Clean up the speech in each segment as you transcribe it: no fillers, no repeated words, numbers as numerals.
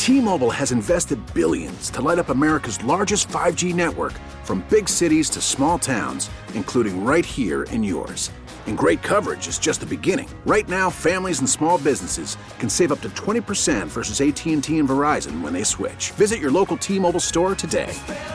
T-Mobile has invested billions to light up America's largest 5G network, from big cities to small towns, including right here in yours. And great coverage is just the beginning. Right now, families and small businesses can save up to 20% versus AT&T and Verizon when they switch. Visit your local T-Mobile store today.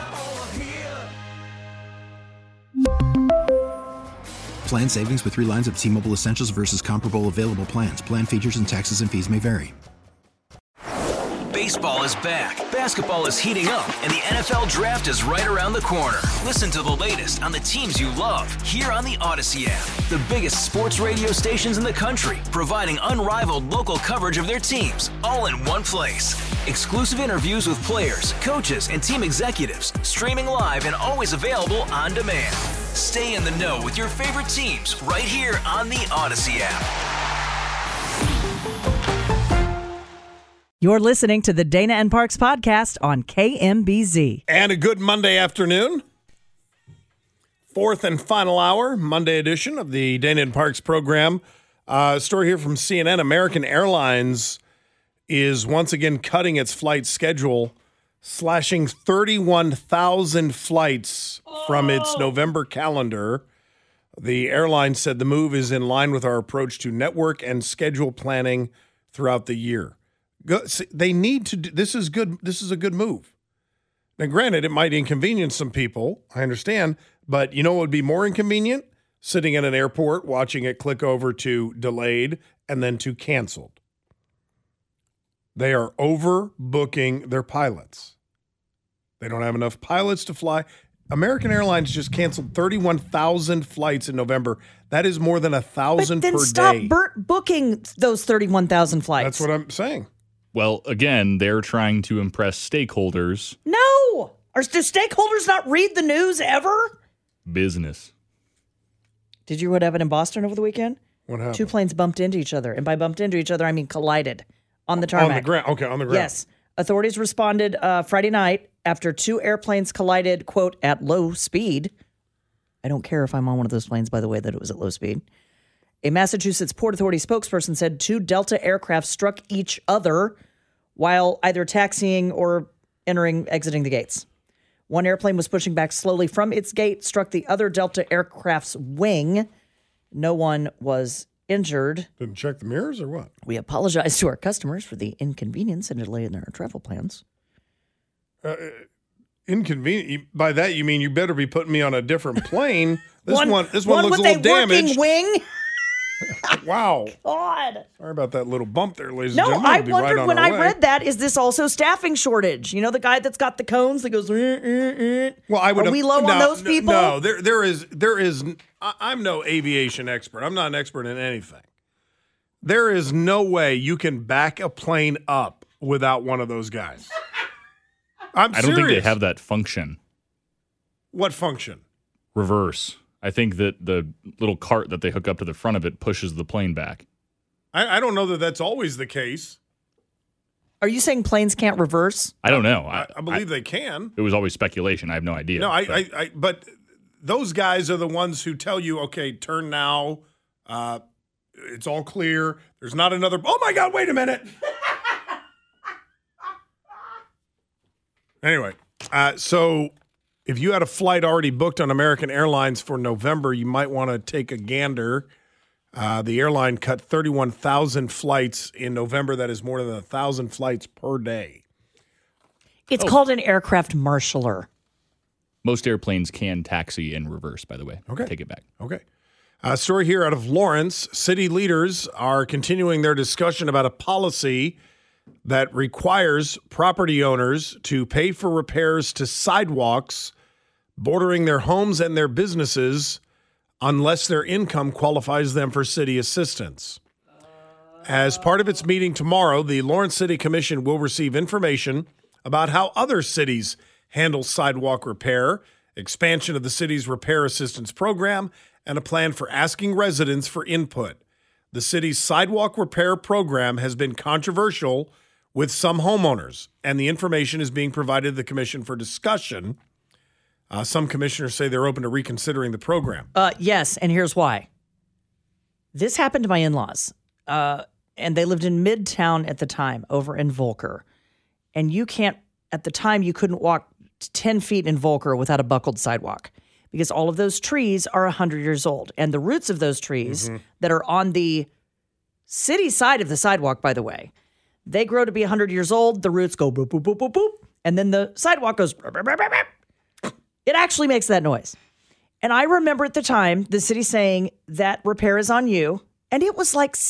Plan savings with 3 lines of T-Mobile Essentials versus comparable available plans. Plan features and taxes and fees may vary. Baseball is back, basketball is heating up, and the NFL Draft is right around the corner. Listen to the latest on the teams you love here on the Odyssey app. The biggest sports radio stations in the country, providing unrivaled local coverage of their teams, all in one place. Exclusive interviews with players, coaches, and team executives, streaming live and always available on demand. Stay in the know with your favorite teams right here on the Odyssey app. You're listening to the Dana and Parks podcast on KMBZ. And a good Monday afternoon. Fourth and final hour, Monday edition of the Dana and Parks program. Story here from CNN. American Airlines is once again cutting its flight schedule, slashing 31,000 flights from its November calendar. The airline said the move is in line with our approach to network and schedule planning throughout the year. They need to do, this is good. This is a good move. Now, granted, it might inconvenience some people. I understand. But you know what would be more inconvenient? Sitting at an airport, watching it click over to delayed and then to canceled. They are overbooking their pilots. They don't have enough pilots to fly. American Airlines just canceled 31,000 flights in November. That is more than 1,000 per day. Then stop booking those 31,000 flights. That's what I'm saying. Well, again, they're trying to impress stakeholders. No! Do stakeholders not read the news ever? Business. Did you hear what happened in Boston over the weekend? What happened? 2 planes bumped into each other. And by bumped into each other, I mean collided on the tarmac. On the ground. Okay, on the ground. Yes. Authorities responded Friday night after 2 airplanes collided, quote, at low speed. I don't care if I'm on one of those planes, by the way, that it was at low speed. A Massachusetts Port Authority spokesperson said 2 Delta aircraft struck each other while either taxiing or exiting the gates. One airplane was pushing back slowly from its gate, struck the other Delta aircraft's wing. No one was injured. Didn't check the mirrors or what? We apologize to our customers for the inconvenience and delay in their travel plans. Inconvenient. By that you mean you better be putting me on a different plane. This one looks with a little damaged. Working wing. Wow. God. Sorry about that little bump there, ladies and No, gentlemen. I wondered when I read that, is this also staffing shortage? You know, the guy that's got the cones that goes, Well, I would. Are we low on those people? No, there is. I'm no aviation expert. I'm not an expert in anything. There is no way you can back a plane up without one of those guys. I don't think they have that function. What function? Reverse. I think that the little cart that they hook up to the front of it pushes the plane back. I don't know that that's always the case. Are you saying planes can't reverse? I don't know. I believe they can. It was always speculation. I have no idea. No, but those guys are the ones who tell you, okay, turn now. It's all clear. There's not another. Oh my God! Wait a minute. Anyway, so if you had a flight already booked on American Airlines for November, you might want to take a gander. The airline cut 31,000 flights in November. That is more than 1,000 flights per day. It's called an aircraft marshaller. Most airplanes can taxi in reverse, by the way. Okay. Take it back. Okay. A story here out of Lawrence. City leaders are continuing their discussion about a policy that requires property owners to pay for repairs to sidewalks bordering their homes and their businesses unless their income qualifies them for city assistance. As part of its meeting tomorrow, the Lawrence City Commission will receive information about how other cities handle sidewalk repair, expansion of the city's repair assistance program, and a plan for asking residents for input. The city's sidewalk repair program has been controversial with some homeowners, and the information is being provided to the commission for discussion. Some commissioners say they're open to reconsidering the program. Yes, and here's why. This happened to my in-laws, and they lived in Midtown at the time, over in Volker. and you can't, at the time, you couldn't walk 10 feet in Volcker without a buckled sidewalk because all of those trees are 100 years old. And the roots of those trees that are on the city side of the sidewalk, by the way, they grow to be 100 years old. The roots go boop, boop, boop, boop, boop. And then the sidewalk goes, burp, burp, burp, burp, burp. It actually makes that noise. And I remember at the time, the city saying that repair is on you. And it was like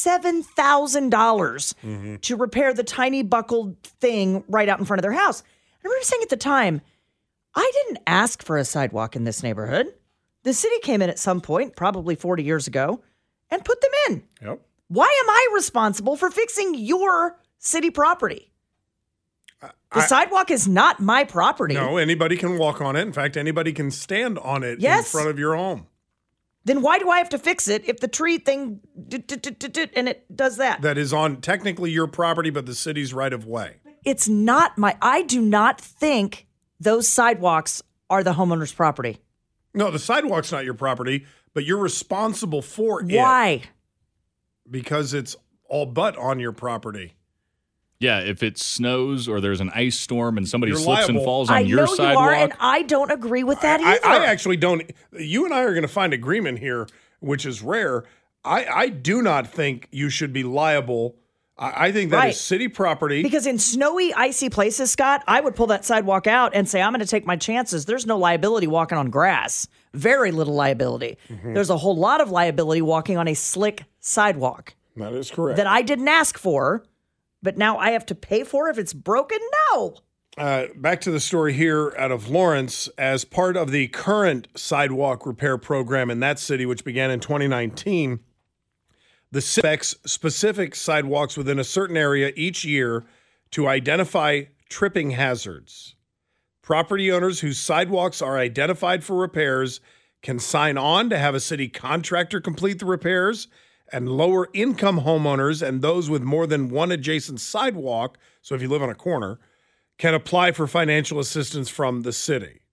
$7,000 to repair the tiny buckled thing right out in front of their house. I remember saying at the time, I didn't ask for a sidewalk in this neighborhood. The city came in at some point, probably 40 years ago, and put them in. Yep. Why am I responsible for fixing your city property? The sidewalk is not my property. No, anybody can walk on it. In fact, anybody can stand on it in front of your home. Then why do I have to fix it if the tree thing and it does that? That is on technically your property, but the city's right of way. It's not I do not think those sidewalks are the homeowner's property. No, the sidewalk's not your property, but you're responsible for it. Why? Because it's all but on your property. Yeah, if it snows or there's an ice storm and somebody You're slips liable. and falls on your sidewalk. I know you are, and I don't agree with that either. I actually don't. You and I are going to find agreement here, which is rare. I do not think you should be liable. I think that is city property. Because in snowy, icy places, Scott, I would pull that sidewalk out and say, I'm going to take my chances. There's no liability walking on grass. Very little liability. There's a whole lot of liability walking on a slick sidewalk. That is correct. That I didn't ask for. But now I have to pay for it if it's broken? No. Back to the story here out of Lawrence. As part of the current sidewalk repair program in that city, which began in 2019, the city expects specific sidewalks within a certain area each year to identify tripping hazards. Property owners whose sidewalks are identified for repairs can sign on to have a city contractor complete the repairs, and lower income homeowners and those with more than one adjacent sidewalk, so if you live on a corner, can apply for financial assistance from the city.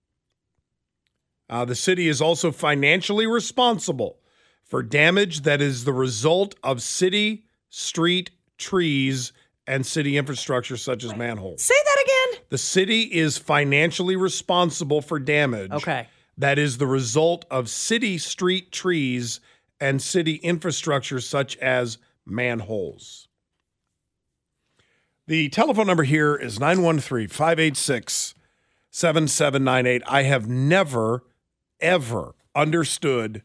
The city is also financially responsible for damage that is the result of city, street, trees, and city infrastructure such as manholes. Say that again. The city is financially responsible for damage that is the result of city, street, trees, and city infrastructure such as manholes. The telephone number here is 913-586-7798. I have never, ever understood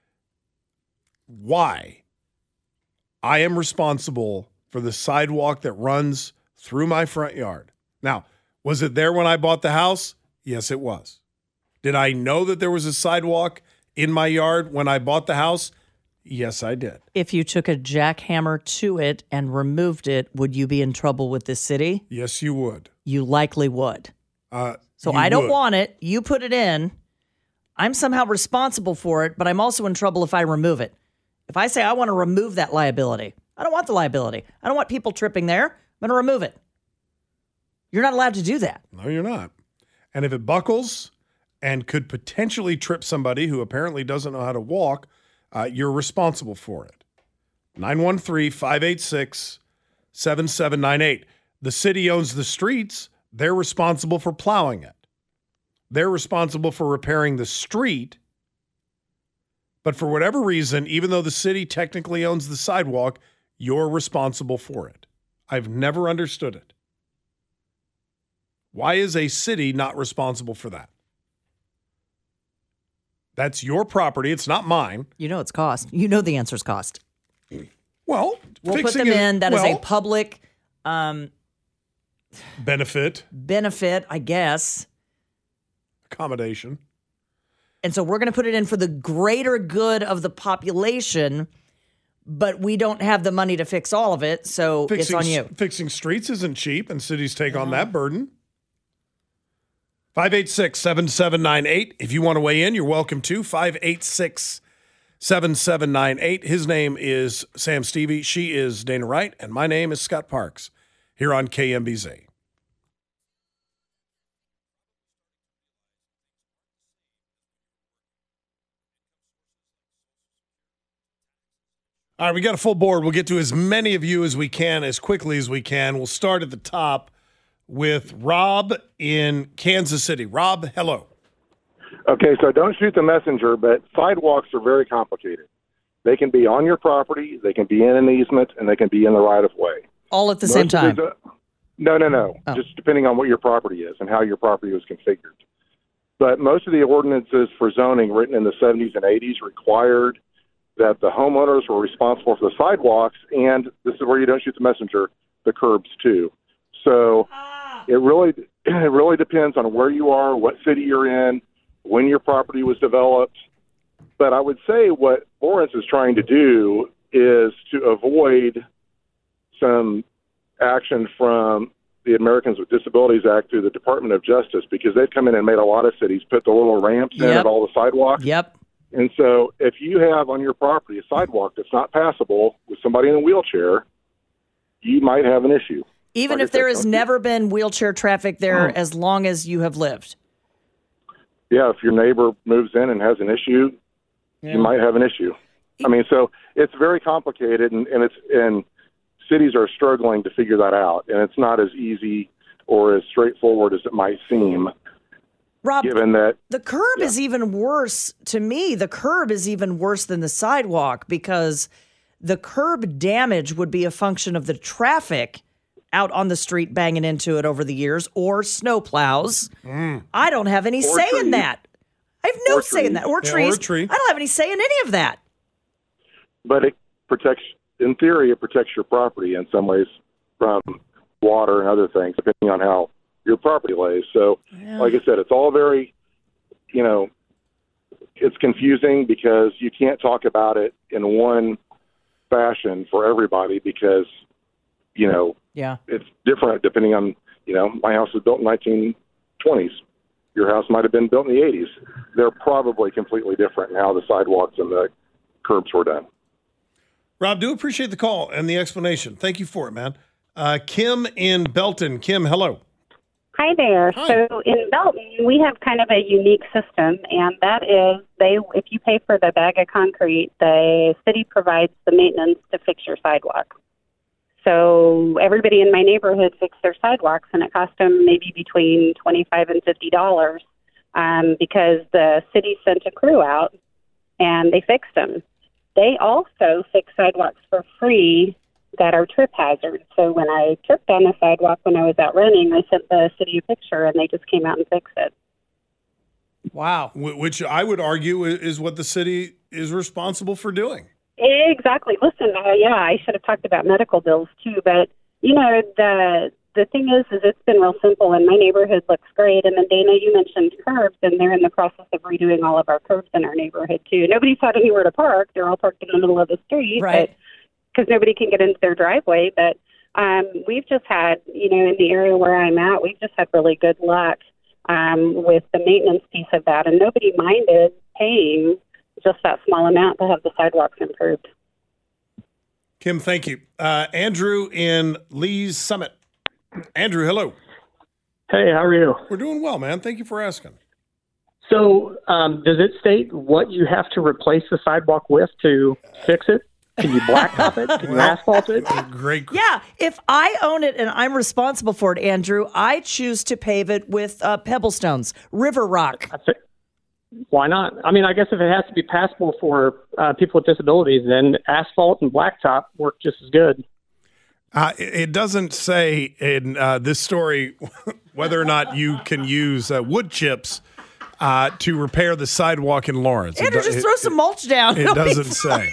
why I am responsible for the sidewalk that runs through my front yard. Now, was it there when I bought the house? Yes, it was. Did I know that there was a sidewalk in my yard when I bought the house? Yes, I did. If you took a jackhammer to it and removed it, would you be in trouble with the city? Yes, you would. You likely would. So you I don't would. want it. You put it in. I'm somehow responsible for it, but I'm also in trouble if I remove it. If I say I want to remove that liability, I don't want the liability. I don't want people tripping there. I'm going to remove it. You're not allowed to do that. No, you're not. And if it buckles and could potentially trip somebody who apparently doesn't know how to walk, you're responsible for it. 913-586-7798. The city owns the streets. They're responsible for plowing it. They're responsible for repairing the street. But for whatever reason, even though the city technically owns the sidewalk, you're responsible for it. I've never understood it. Why is a city not responsible for that? That's your property. It's not mine. You know it's cost. You know the answer's cost. Well, we'll put them in. That is a public benefit, I guess. Accommodation. And so we're going to put it in for the greater good of the population, but we don't have the money to fix all of it, so it's on you. Fixing streets isn't cheap, and cities take on that burden. 586-7798. If you want to weigh in, you're welcome to. 586-7798. His name is Sam Stevie. She is Dana Wright. And my name is Scott Parks here on KMBZ. All right, we got a full board. We'll get to as many of you as we can, as quickly as we can. We'll start at the top. with Rob in Kansas City. Rob, hello. Okay, so don't shoot the messenger, but sidewalks are very complicated. They can be on your property, they can be in an easement, and they can be in the right-of-way. All at the same time? No. Oh. Just depending on what your property is and how your property was configured. But most of the ordinances for zoning written in the 70s and 80s required that the homeowners were responsible for the sidewalks, and this is where you don't shoot the messenger, the curbs too. So it really depends on where you are, what city you're in, when your property was developed. But I would say what Lawrence is trying to do is to avoid some action from the Americans with Disabilities Act through the Department of Justice, because they've come in and made a lot of cities put the little ramps in at all the sidewalks. Yep. And so if you have on your property a sidewalk that's not passable with somebody in a wheelchair, you might have an issue. Even if there has never been wheelchair traffic there as long as you have lived. Yeah, if your neighbor moves in and has an issue, you might have an issue. I mean, so it's very complicated, and cities are struggling to figure that out, and it's not as easy or as straightforward as it might seem. Rob, given that the curb is even worse to me. The curb is even worse than the sidewalk, because the curb damage would be a function of the traffic out on the street banging into it over the years, or snow plows. I don't have any say in that. I have no say in that. Or trees. I don't have any say in any of that. But it protects, in theory, it protects your property in some ways from water and other things, depending on how your property lays. So, like I said, it's all very, it's confusing because you can't talk about it in one fashion for everybody, because, it's different depending on, my house was built in 1920s. Your house might have been built in the 80s. They're probably completely different in how the sidewalks and the curbs were done. Rob, do appreciate the call and the explanation. Thank you for it, man. Kim in Belton. Kim, hello. Hi there. Hi. So in Belton, we have kind of a unique system, and that is if you pay for the bag of concrete, the city provides the maintenance to fix your sidewalk. So everybody in my neighborhood fixed their sidewalks, and it cost them maybe between $25 and $50 because the city sent a crew out and they fixed them. They also fix sidewalks for free that are trip hazards. So when I tripped on the sidewalk when I was out running, I sent the city a picture, and they just came out and fixed it. Wow. Which I would argue is what the city is responsible for doing. Exactly. Listen, I should have talked about medical bills too, but the thing is it's been real simple, and my neighborhood looks great. And then Dana, you mentioned curbs, and they're in the process of redoing all of our curbs in our neighborhood too. Nobody's had anywhere to park; they're all parked in the middle of the street, right? Because nobody can get into their driveway. But we've just had, in the area where I'm at, we've just had really good luck with the maintenance piece of that, and nobody minded paying just that small amount to have the sidewalks improved. Kim, thank you. Andrew in Lee's Summit. Andrew, hello. Hey, how are you? We're doing well, man. Thank you for asking. So does it state what you have to replace the sidewalk with to fix it? Can you blacktop it? Can you asphalt it? Great. Yeah, if I own it and I'm responsible for it, Andrew, I choose to pave it with pebble stones, river rock. Why not? I mean, I guess if it has to be passable for people with disabilities, then asphalt and blacktop work just as good. It doesn't say in this story whether or not you can use wood chips to repair the sidewalk in Lawrence. Andrew, just throw some mulch down. It doesn't say.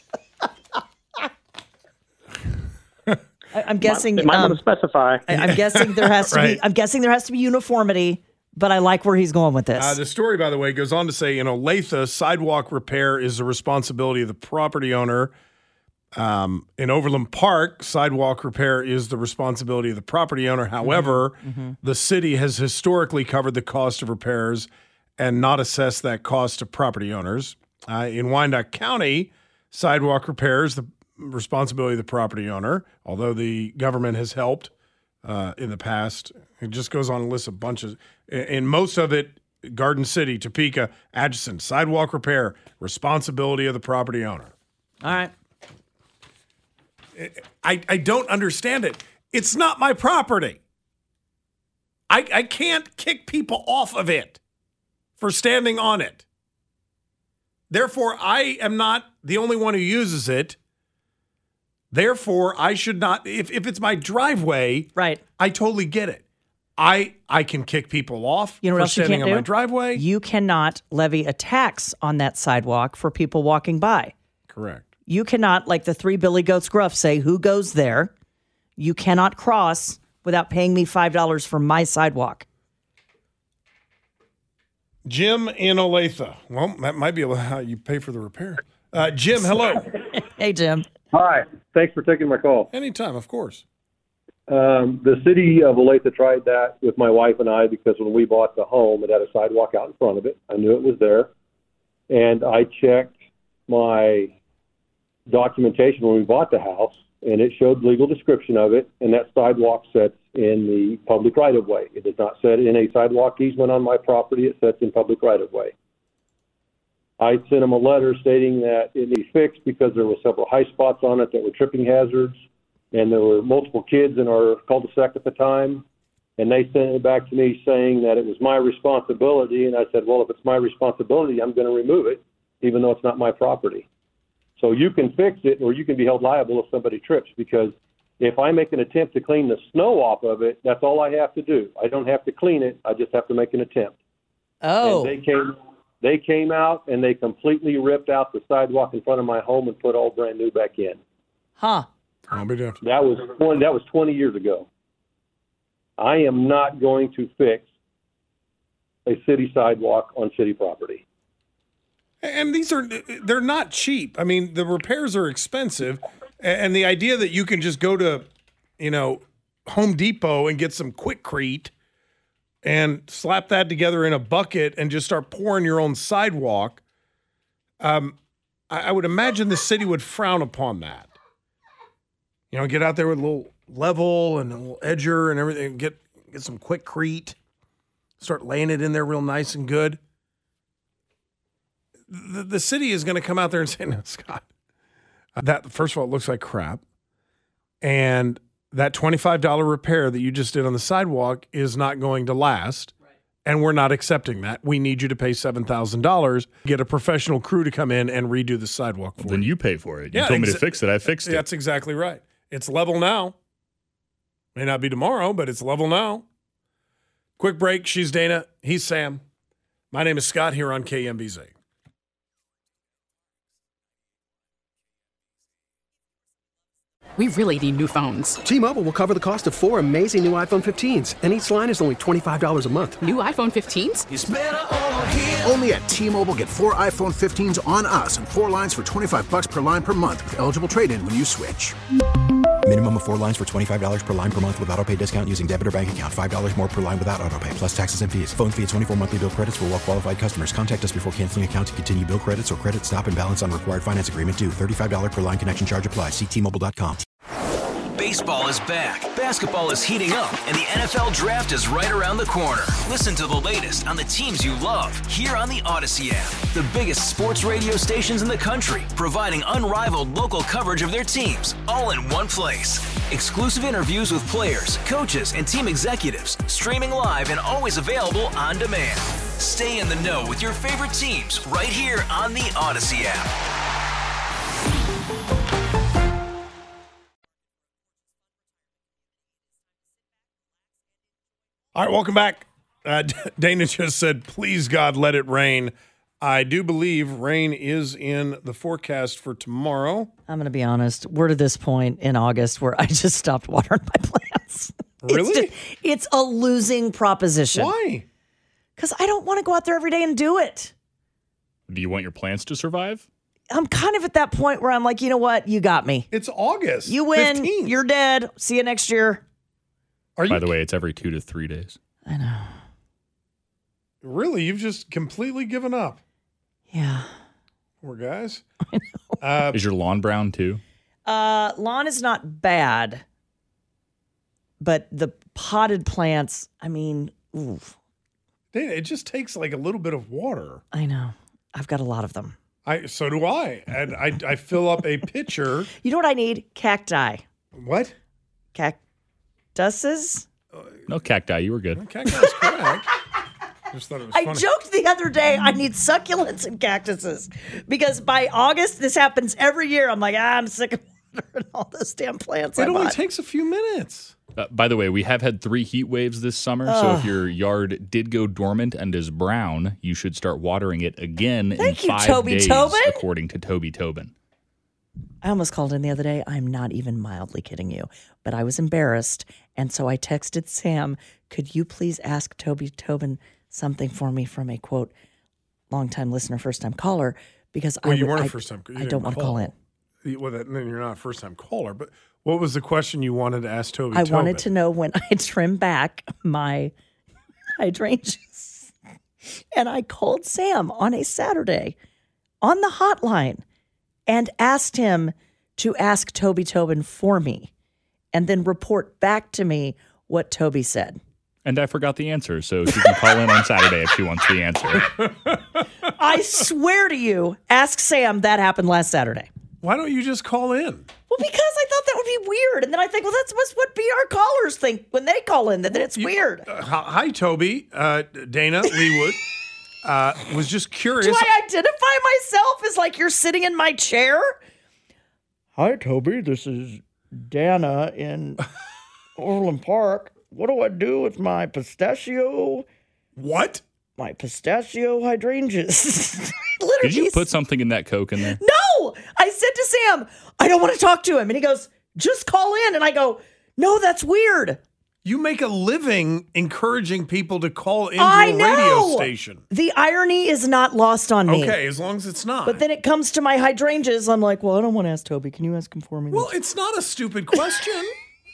I'm guessing it might want to specify. I'm guessing there has to Right. be. I'm guessing there has to be uniformity. But I like where he's going with this. The story, by the way, goes on to say, Latha, sidewalk repair is the responsibility of the property owner. In Overland Park, sidewalk repair is the responsibility of the property owner. However, the city has historically covered the cost of repairs and not assessed that cost to property owners. In Wyandotte County, sidewalk repair is the responsibility of the property owner, although the government has helped in the past. It just goes on and lists a bunch of, in most of it, Garden City, Topeka, Atchison, sidewalk repair, responsibility of the property owner. All right. I don't understand it. It's not my property. I can't kick people off of it for standing on it. Therefore, I am not the only one who uses it. Therefore, I should not, if it's my driveway, right? I totally get it. I can kick people off You know what for else you standing can't on do? my driveway. You cannot levy a tax on that sidewalk for people walking by. Correct. You cannot, like the Three Billy Goats Gruff, say who goes there. You cannot cross without paying me $5 for my sidewalk. Jim in Olathe. Well, that might be how you pay for the repair. Jim, hello. Hey, Jim. Hi. Thanks for taking my call. Anytime, of course. The city of Olathe tried that with my wife and I because when we bought the home, it had a sidewalk out in front of it. I knew it was there. And I checked my documentation when we bought the house, and it showed legal description of it, and that sidewalk sets in the public right-of-way. It does not set in a sidewalk easement on my property. It sets in public right-of-way. I sent them a letter stating that it needed fixed because there were several high spots on it that were tripping hazards, and there were multiple kids in our cul-de-sac at the time, and they sent it back to me saying that it was my responsibility, and I said, well, if it's my responsibility, I'm going to remove it, even though it's not my property. So you can fix it or you can be held liable if somebody trips, because if I make an attempt to clean the snow off of it, that's all I have to do. I don't have to clean it. I just have to make an attempt. Oh. And they came out and they completely ripped out the sidewalk in front of my home and put all brand new back in. Huh. I'll be damned. That was 20 years ago. I am not going to fix a city sidewalk on city property. And they're not cheap. I mean, the repairs are expensive. And the idea that you can just go to, Home Depot and get some Quikrete and slap that together in a bucket and just start pouring your own sidewalk, I would imagine the city would frown upon that. Get out there with a little level and a little edger and everything, get some Quikrete, start laying it in there real nice and good. The city is going to come out there and say, no, Scott, that, first of all, it looks like crap. And that $25 repair that you just did on the sidewalk is not going to last. Right. And we're not accepting that. We need you to pay $7,000, get a professional crew to come in and redo the sidewalk for you. Then you pay for it. You told me to fix it. I fixed it. That's exactly right. It's level now. May not be tomorrow, but it's level now. Quick break. She's Dana. He's Sam. My name is Scott here on KMBZ. We really need new phones. T-Mobile will cover the cost of 4 amazing new iPhone 15s, and each line is only $25 a month. New iPhone 15s? It's better over here. Only at T-Mobile, get 4 iPhone 15s on us and 4 lines for $25 per line per month with eligible trade-in when you switch. Minimum of 4 lines for $25 per line per month with autopay discount using debit or bank account. $5 more per line without autopay, plus taxes and fees. Phone fee at 24 monthly bill credits for well-qualified customers. Contact us before canceling account to continue bill credits or credit stop and balance on required finance agreement due. $35 per line connection charge applies. See T-Mobile.com. Baseball is back, basketball is heating up, and the NFL Draft is right around the corner. Listen to the latest on the teams you love here on the Odyssey app. The biggest sports radio stations in the country, providing unrivaled local coverage of their teams, all in one place. Exclusive interviews with players, coaches, and team executives, streaming live and always available on demand. Stay in the know with your favorite teams right here on the Odyssey app. All right, welcome back. Dana just said, please, God, let it rain. I do believe rain is in the forecast for tomorrow. I'm going to be honest. We're to this point in August where I just stopped watering my plants. Really? It's a losing proposition. Why? Because I don't want to go out there every day and do it. Do you want your plants to survive? I'm kind of at that point where I'm like, you know what? You got me. It's August. You win. 15th. You're dead. See you next year. By the way, it's every 2 to 3 days. I know. Really? You've just completely given up? Yeah. Poor guys. I know. Is your lawn brown too? Lawn is not bad, but the potted plants, I mean, oof. Dana, it just takes like a little bit of water. I know. I've got a lot of them. So do I. And I fill up a pitcher. You know what I need? Cacti. What? Cactuses? No cacti. You were good. Cacti is correct. Just thought it was funny. I joked the other day I need succulents and cactuses because by August, this happens every year. I'm like, I'm sick of watering all those damn plants. It only takes a few minutes. By the way, we have had 3 heat waves this summer, so if your yard did go dormant and is brown, you should start watering it again in 5 days, according to Toby Tobin. I almost called in the other day. I'm not even mildly kidding you, but I was embarrassed, and so I texted Sam, could you please ask Toby Tobin something for me from a, quote, long-time listener, first-time caller, because you weren't a first-time caller. I don't want to call in. Well, then you're not a first-time caller, but what was the question you wanted to ask Toby I Tobin? wanted to know when I trim back my hydrangeas. And I called Sam on a Saturday on the hotline and asked him to ask Toby Tobin for me and then report back to me what Toby said. And I forgot the answer, so she can call in on Saturday if she wants the answer. I swear to you, ask Sam that happened last Saturday. Why don't you just call in? Well, because I thought that would be weird. And then I think, well, that's what our callers think when they call in, that it's weird. Hi, Toby. Dana Leewood was just curious. Do I identify myself as like you're sitting in my chair? Hi, Toby. This is Dana in Overland Park. What do I do with my pistachio? What? My pistachio hydrangeas. Did you put something in that Coke in there? No! I said to Sam, I don't want to talk to him. And he goes, just call in. And I go, no, that's weird. You make a living encouraging people to call into a radio station. The irony is not lost on me. Okay, as long as it's not. But then it comes to my hydrangeas. I'm like, well, I don't want to ask Toby. Can you ask him for me? Well, it's not a stupid question.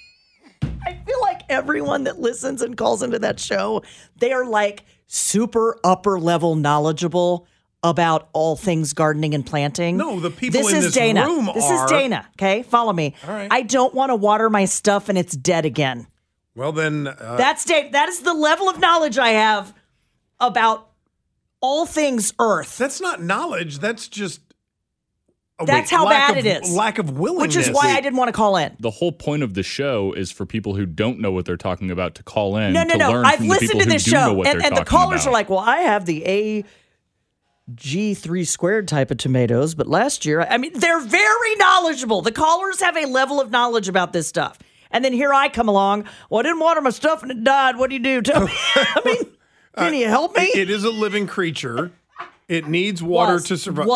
I feel like everyone that listens and calls into that show, they are like super upper level knowledgeable about all things gardening and planting. No, the people in this Dana. room This is Dana, okay? Follow me. All right. I don't want to water my stuff and it's dead again. Well, then... That's Dana. That is the level of knowledge I have about all things Earth. That's not knowledge. That's just... That's how bad it is. Lack of willingness. Which is why I didn't want to call in. The whole point of the show is for people who don't know what they're talking about to call in. No. Learn I've from the listened people to this who do know show, what and they're the talking callers about. are like, well, I have the AG3 squared type of tomatoes, but last year, I mean, they're very knowledgeable. The callers have a level of knowledge about this stuff. And then here I come along, well, I didn't water my stuff and it died. What do you do? Tell me. I mean, can you help me? It is a living creature. It needs water to survive.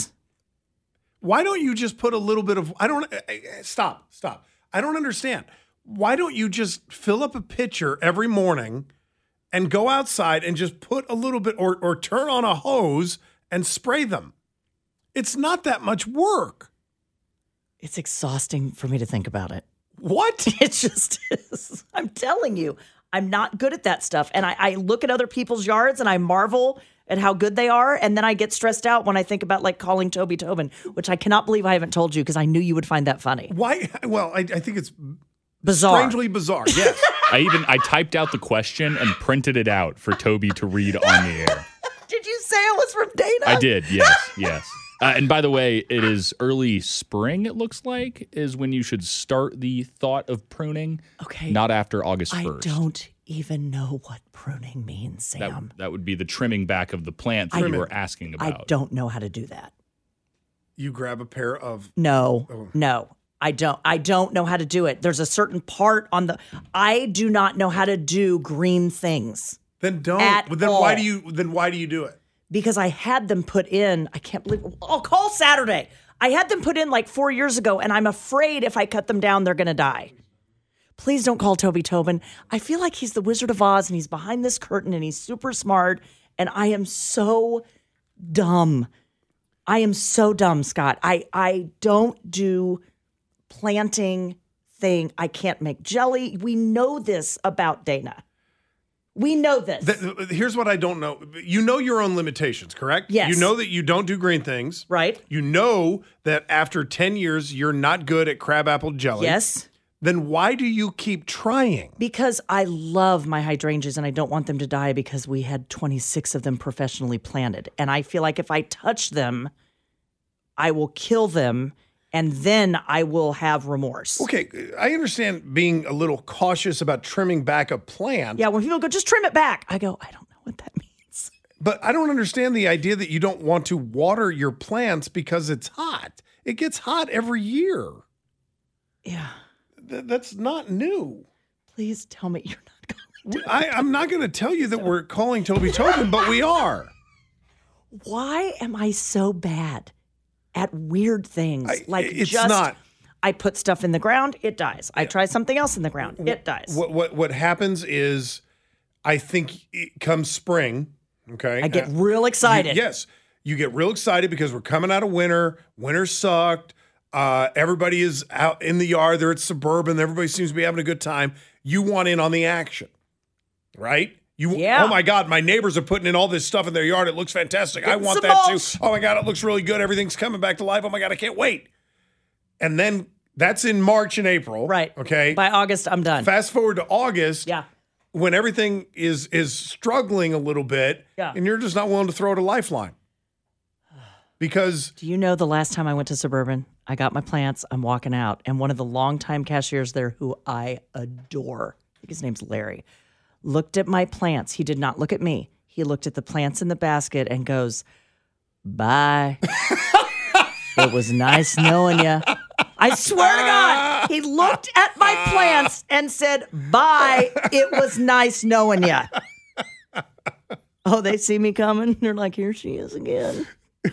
Why don't you just put a little bit of... Stop. I don't understand. Why don't you just fill up a pitcher every morning and go outside and just put a little bit or turn on a hose and spray them? It's not that much work. It's exhausting for me to think about it. What? It just is. I'm telling you, I'm not good at that stuff. And I look at other people's yards and I marvel at how good they are. And then I get stressed out when I think about like calling Toby Tobin, which I cannot believe I haven't told you because I knew you would find that funny. Why? Well, I think it's bizarre. Strangely bizarre, yes. I typed out the question and printed it out for Toby to read on the air. Did you say it was from Dana? I did, yes. And by the way, it is early spring, it looks like, is when you should start the thought of pruning. Okay. Not after August 1st. I don't even know what pruning means, Sam. That would be the trimming back of the plant that you were asking about. I don't know how to do that. You grab a pair of... No, I don't. I don't know how to do it. There's a certain part on the... I do not know how to do green things. Then don't. Why do you do it? Because I had them put in, I can't believe, I'll call Saturday. I had them put in like 4 years ago, and I'm afraid if I cut them down, they're going to die. Please don't call Toby Tobin. I feel like he's the Wizard of Oz, and he's behind this curtain, and he's super smart, and I am so dumb. I am so dumb, Scott. I don't do planting thing. I can't make jelly. We know this about Dana. We know this. Here's what I don't know. You know your own limitations, correct? Yes. You know that you don't do green things. Right. You know that after 10 years, you're not good at crabapple jelly. Yes. Then why do you keep trying? Because I love my hydrangeas and I don't want them to die because we had 26 of them professionally planted. And I feel like if I touch them, I will kill them and then I will have remorse. Okay, I understand being a little cautious about trimming back a plant. Yeah, when people go, just trim it back. I go, I don't know what that means. But I don't understand the idea that you don't want to water your plants because it's hot. It gets hot every year. Yeah. That's not new. Please tell me you're not calling Toby. I'm not going to tell you that we're calling Toby Tobin, but we are. Why am I so bad at weird things? It's not. I put stuff in the ground, it dies. I try something else in the ground, it dies. What happens is, I think it comes spring, okay? I get real excited. Yes. You get real excited because we're coming out of winter. Winter sucked. Everybody is out in the yard. They're at Suburban. Everybody seems to be having a good time. You want in on the action, right? Oh my God, my neighbors are putting in all this stuff in their yard. It looks fantastic. I want that too. Oh my God, it looks really good. Everything's coming back to life. Oh my God, I can't wait. And then that's in March and April. Right. Okay. By August, I'm done. Fast forward to August. Yeah. When everything is struggling a little bit. Yeah. And you're just not willing to throw it a lifeline. Because. Do you know the last time I went to Suburban? I got my plants. I'm walking out. And one of the longtime cashiers there, who I adore, I think his name's Larry, looked at my plants. He did not look at me. He looked at the plants in the basket and goes, "Bye." It was nice knowing you. I swear to God, he looked at my plants and said, "Bye. It was nice knowing you." Oh, they see me coming. They're like, "Here she is again."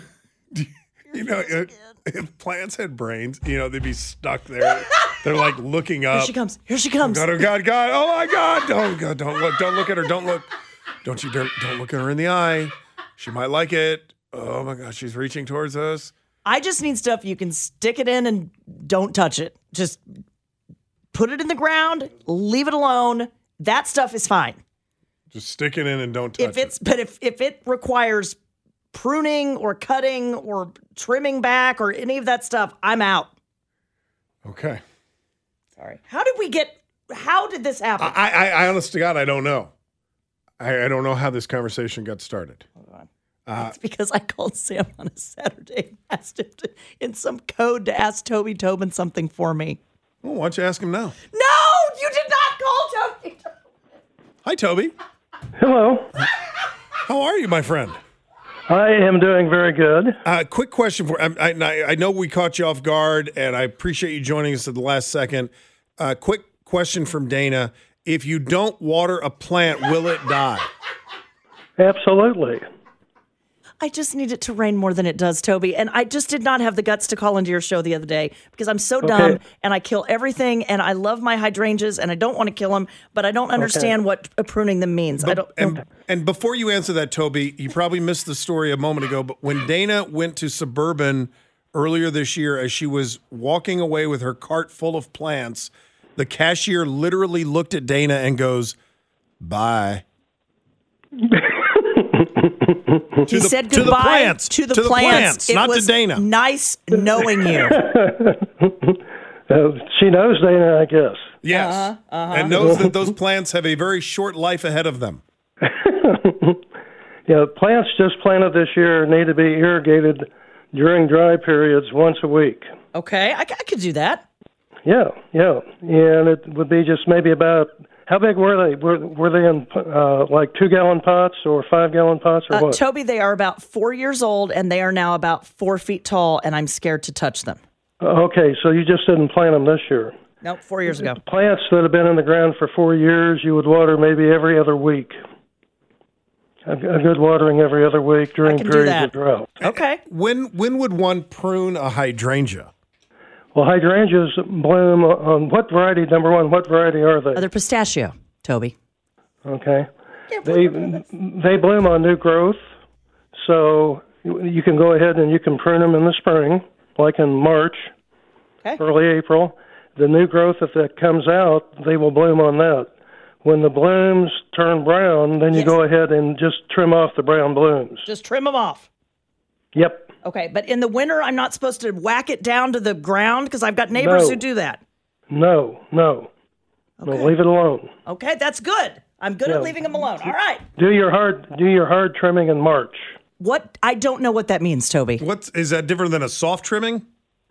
You know, if plants had brains, they'd be stuck there. They're like looking up. Here she comes. Here she comes. Oh God, God. Oh my God. Don't look at her. Don't look. Don't look at her in the eye. She might like it. Oh my gosh, she's reaching towards us. I just need stuff you can stick it in and don't touch it. Just put it in the ground, leave it alone. That stuff is fine. Just stick it in and don't touch it. But if it requires pruning or cutting or trimming back or any of that stuff, I'm out. Okay. Sorry. How did this happen? I honest to God, I don't know. I don't know how this conversation got started. Hold on. It's because I called Sam on a Saturday and asked him in some code to ask Toby Tobin something for me. Well, why don't you ask him now? No, you did not call Toby. Hi, Toby. Hello. How are you, my friend? I am doing very good. Quick question for I know we caught you off guard, and I appreciate you joining us at the last second. Quick question from Dana. If you don't water a plant, will it die? Absolutely. I just need it to rain more than it does, Toby. And I just did not have the guts to call into your show the other day because I'm so dumb and I kill everything and I love my hydrangeas and I don't want to kill them, but I don't understand what pruning them means. And before you answer that, Toby, you probably missed the story a moment ago, but when Dana went to Suburban earlier this year, as she was walking away with her cart full of plants, the cashier literally looked at Dana and goes, "Bye." He said goodbye to the plants. Not to Dana. Nice knowing you. She knows Dana, I guess. Yes. And knows that those plants have a very short life ahead of them. Plants just planted this year need to be irrigated during dry periods once a week. Okay, I could do that. Yeah. And it would be just maybe about, how big were they? Were they in like 2-gallon pots or 5-gallon pots or what? Toby, they are about 4 years old and they are now about 4 feet tall and I'm scared to touch them. Okay, so you just didn't plant them this year. Nope, 4 years ago. Plants that have been in the ground for 4 years, you would water maybe every other week. A good watering every other week during periods of drought. Okay. When would one prune a hydrangea? Well, hydrangeas bloom on what variety? Number one, what variety are they? They're pistachio, Toby. Okay. They bloom on new growth, so you can go ahead and you can prune them in the spring, like in March, early April. The new growth, if that comes out, they will bloom on that. When the blooms turn brown, then you go ahead and just trim off the brown blooms. Just trim them off. Yep. Okay, but in the winter, I'm not supposed to whack it down to the ground because I've got neighbors who do that. No. Okay. No, leave it alone. Okay, that's good. I'm good at leaving them alone. All right. Do your hard trimming in March. What? I don't know what that means, Toby. Is that different than a soft trimming?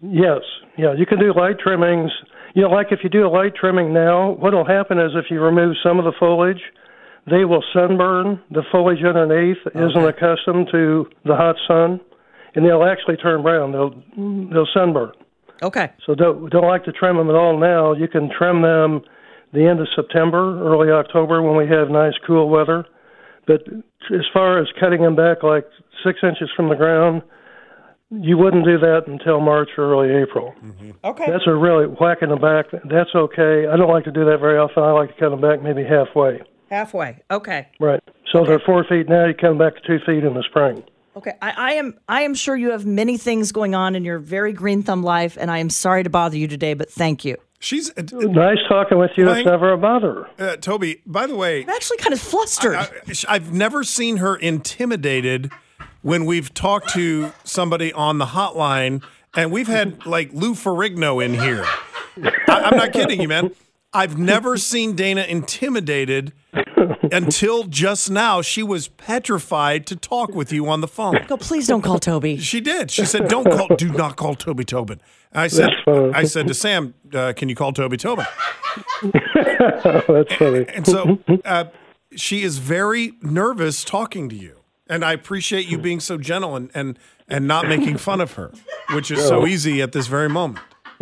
Yes. Yeah, you can do light trimmings. Like if you do a light trimming now, what will happen is if you remove some of the foliage, they will sunburn. The foliage underneath isn't accustomed to the hot sun, and they'll actually turn brown. They'll sunburn. Okay. So don't like to trim them at all now. You can trim them the end of September, early October when we have nice cool weather. But as far as cutting them back like 6 inches from the ground, you wouldn't do that until March or early April. Mm-hmm. Okay. That's a really whacking them back. That's okay. I don't like to do that very often. I like to cut them back maybe halfway. Halfway. Okay. Right. So they're 4 feet now. You cut them back to 2 feet in the spring. Okay. I am sure you have many things going on in your very green thumb life, and I am sorry to bother you today, but thank you. She's nice talking with you. It's never a bother. Toby, by the way, I'm actually kind of flustered. I've never seen her intimidated when we've talked to somebody on the hotline, and we've had like Lou Ferrigno in here. I'm not kidding you, man. I've never seen Dana intimidated until just now. She was petrified to talk with you on the phone. No, please don't call Toby. She did. She said, do not call Toby Tobin. And I said to Sam, can you call Toby Tobin? That's funny. And so she is very nervous talking to you. And I appreciate you being so gentle and not making fun of her, which is so easy at this very moment.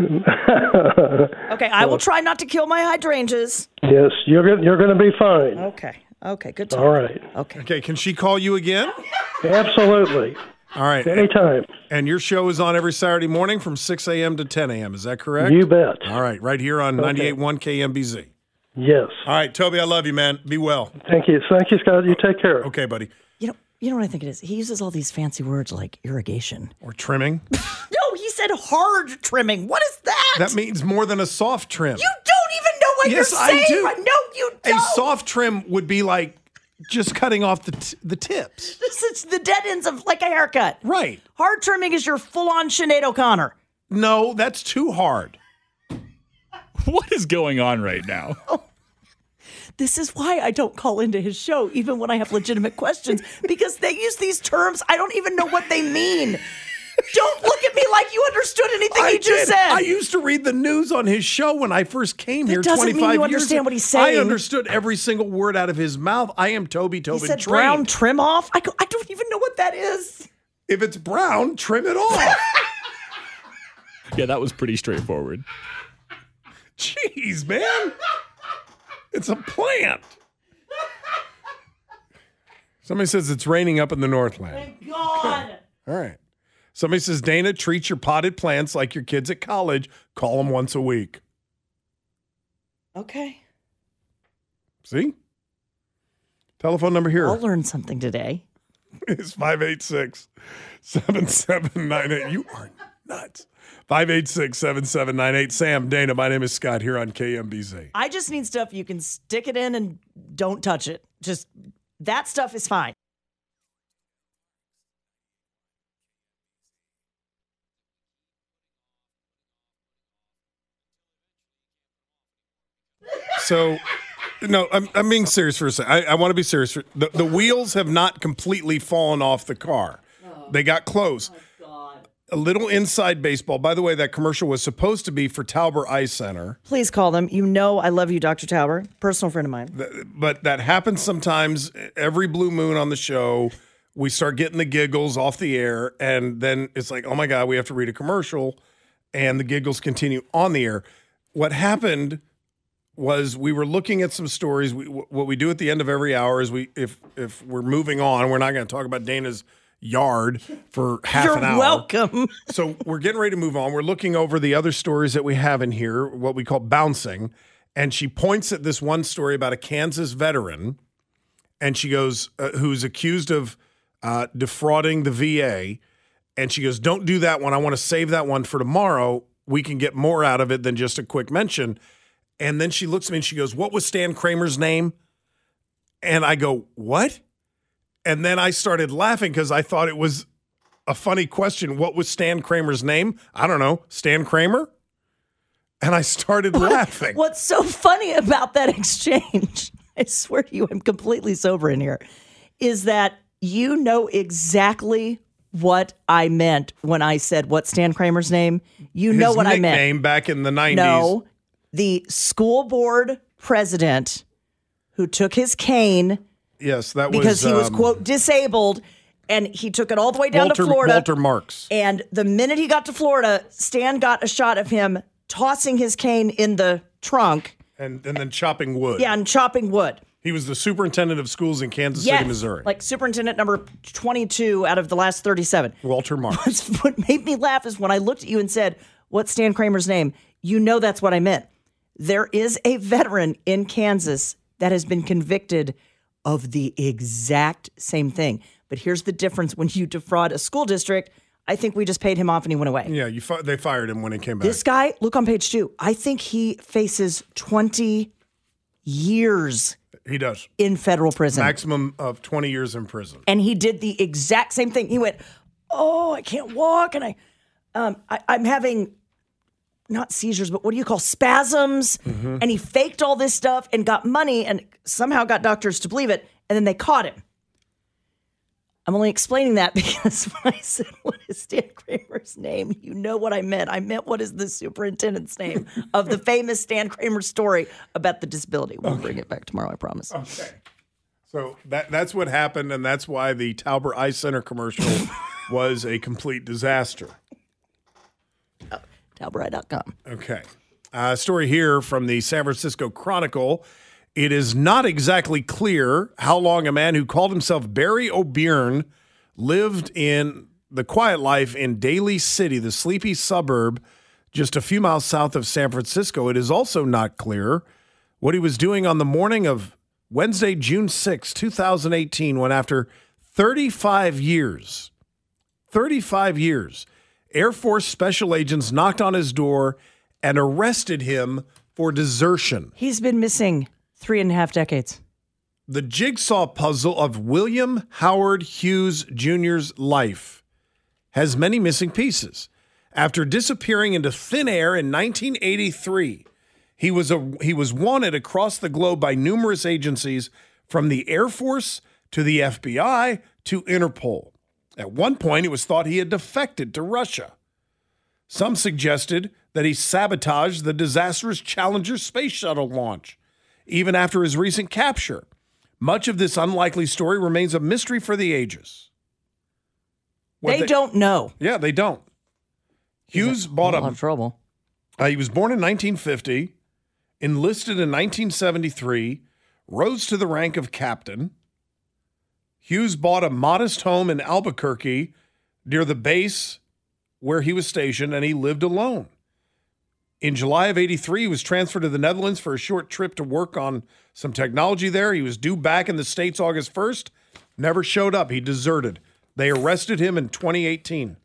Okay, I will try not to kill my hydrangeas. Yes, you're going to be fine. Okay, good talk. All right. Okay, can she call you again? Absolutely. All right. Anytime. And your show is on every Saturday morning from 6 a.m. to 10 a.m. Is that correct? You bet. All right, right here on 98.1 KMBZ. Yes. All right, Toby, I love you, man. Be well. Thank you. Thank you, Scott. You take care. Okay, buddy. You know what I think it is? He uses all these fancy words like irrigation. Or trimming. No, he said hard trimming. What is that? That means more than a soft trim. You don't even know what you're saying. Yes, I do. No, you don't. A soft trim would be like just cutting off the tips. This is the dead ends of like a haircut. Right. Hard trimming is your full-on Sinead O'Connor. No, that's too hard. What is going on right now? This is why I don't call into his show, even when I have legitimate questions, because they use these terms. I don't even know what they mean. Don't look at me like you understood anything he just said. I used to read the news on his show when I first came here 25 years ago. Doesn't mean you understand what he's saying. I understood every single word out of his mouth. I am Toby Tobin. He said trained. brown trim off? I don't even know what that is. If it's brown, trim it off. Yeah, that was pretty straightforward. Jeez, man. It's a plant. Somebody says it's raining up in the Northland. Thank God. All right. Somebody says, Dana, treat your potted plants like your kids at college. Call them once a week. Okay. See? Telephone number here. I'll learn something today. It's 586-7798. You are nuts. 586-7798. Sam, Dana, my name is Scott here on KMBZ. I just need stuff you can stick it in and don't touch it. Just that stuff is fine. So, no, I'm being serious for a second. I want to be serious. The wheels have not completely fallen off the car. They got close. A little inside baseball. By the way, that commercial was supposed to be for Tauber Eye Center. Please call them. You know I love you, Dr. Tauber. Personal friend of mine. But that happens sometimes. Every blue moon on the show, we start getting the giggles off the air, and then it's like, oh my God, we have to read a commercial, and the giggles continue on the air. What happened was we were looking at some stories. What we do at the end of every hour is if we're moving on, we're not going to talk about Dana's yard for half an hour. You're welcome. So we're getting ready to move on. We're looking over the other stories that we have in here, what we call bouncing. And she points at this one story about a Kansas veteran. And she goes, who's accused of defrauding the VA. And she goes, don't do that one. I want to save that one for tomorrow. We can get more out of it than just a quick mention. And then she looks at me and she goes, what was Stan Kramer's name? And I go, what? And then I started laughing because I thought it was a funny question. What was Stan Kramer's name? I don't know. Stan Kramer? And I started laughing. What's so funny about that exchange, I swear to you, I'm completely sober in here, is that you know exactly what I meant when I said, what's Stan Kramer's name? You know what I meant. His nickname back in the 90s. No, the school board president who took his cane. Yes, that because he was, quote, disabled, and he took it all the way down to Florida. Walter Marks. And the minute he got to Florida, Stan got a shot of him tossing his cane in the trunk. And then chopping wood. Yeah, and chopping wood. He was the superintendent of schools in Kansas City, Missouri. Like superintendent number 22 out of the last 37. Walter Marks. What made me laugh is when I looked at you and said, what's Stan Kramer's name? You know that's what I meant. There is a veteran in Kansas that has been convicted of the exact same thing. But here's the difference. When you defraud a school district, I think we just paid him off and he went away. Yeah, they fired him when he came back. This guy, look on page 2. I think he faces 20 years. He does. In federal prison. Maximum of 20 years in prison. And he did the exact same thing. He went, I can't walk. And I'm having, not seizures, but what do you call spasms? Mm-hmm. And he faked all this stuff and got money and somehow got doctors to believe it. And then they caught him. I'm only explaining that because when I said, what is Stan Kramer's name? You know what I meant. I meant, what is the superintendent's name of the famous Stan Kramer story about the disability? We'll bring it back tomorrow, I promise. Okay. So that's what happened, and that's why the Tauber Eye Center commercial was a complete disaster. TauberEye.com. Okay. Story here from the San Francisco Chronicle. It is not exactly clear how long a man who called himself Barry O'Byrne lived in the quiet life in Daly City, the sleepy suburb just a few miles south of San Francisco. It is also not clear what he was doing on the morning of Wednesday, June 6, 2018, when after 35 years, Air Force special agents knocked on his door and arrested him for desertion. He's been missing 3.5 decades. The jigsaw puzzle of William Howard Hughes Jr.'s life has many missing pieces. After disappearing into thin air in 1983, he was wanted across the globe by numerous agencies, from the Air Force to the FBI to Interpol. At one point, it was thought he had defected to Russia. Some suggested that he sabotaged the disastrous Challenger space shuttle launch, even after his recent capture. Much of this unlikely story remains a mystery for the ages. They don't know. Yeah, they don't. Hughes bought a lot of trouble. He was born in 1950, enlisted in 1973, rose to the rank of captain. Hughes bought a modest home in Albuquerque near the base where he was stationed, and he lived alone. In July of 83, he was transferred to the Netherlands for a short trip to work on some technology there. He was due back in the States August 1st, never showed up. He deserted. They arrested him in 2018.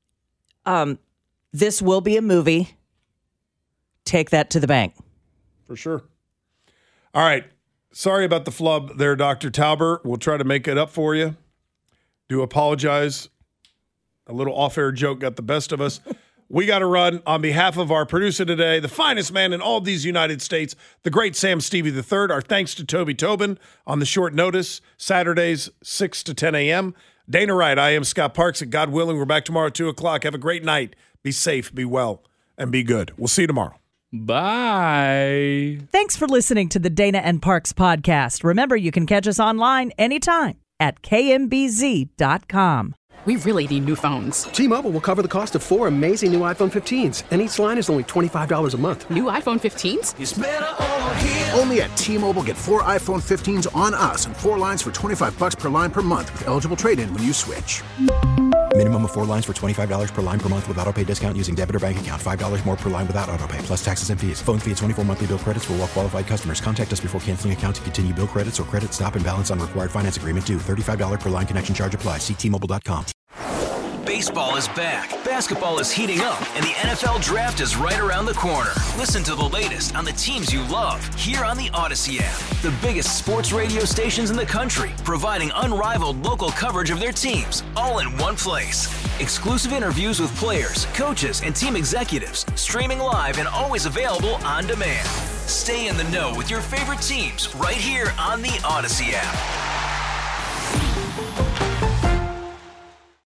This will be a movie. Take that to the bank. For sure. All right. Sorry about the flub there, Dr. Tauber. We'll try to make it up for you. Do apologize. A little off-air joke got the best of us. We got to run. On behalf of our producer today, the finest man in all these United States, the great Sam Stevie III, our thanks to Toby Tobin on the short notice, Saturdays, 6 to 10 a.m. Dana Wright, I am Scott Parks, and God willing, we're back tomorrow at 2 o'clock. Have a great night. Be safe, be well, and be good. We'll see you tomorrow. Bye. Thanks for listening to the Dana and Parks podcast. Remember, you can catch us online anytime at kmbz.com. We really need new phones. T-Mobile will cover the cost of 4 amazing new iPhone 15s, and each line is only $25 a month. New iPhone 15s? It's better over here. Only at T-Mobile, get 4 iPhone 15s on us and 4 lines for $25 per line per month with eligible trade-in when you switch. Minimum of 4 lines for $25 per line per month with autopay discount using debit or bank account. $5 more per line without autopay, plus taxes and fees. Phone fee at 24 monthly bill credits for well-qualified customers. Contact us before canceling account to continue bill credits or credit stop and balance on required finance agreement due. $35 per line connection charge applies. See T-Mobile.com. Baseball is back, basketball is heating up, and the NFL Draft is right around the corner. Listen to the latest on the teams you love here on the Odyssey app. The biggest sports radio stations in the country, providing unrivaled local coverage of their teams, all in one place. Exclusive interviews with players, coaches, and team executives, streaming live and always available on demand. Stay in the know with your favorite teams right here on the Odyssey app.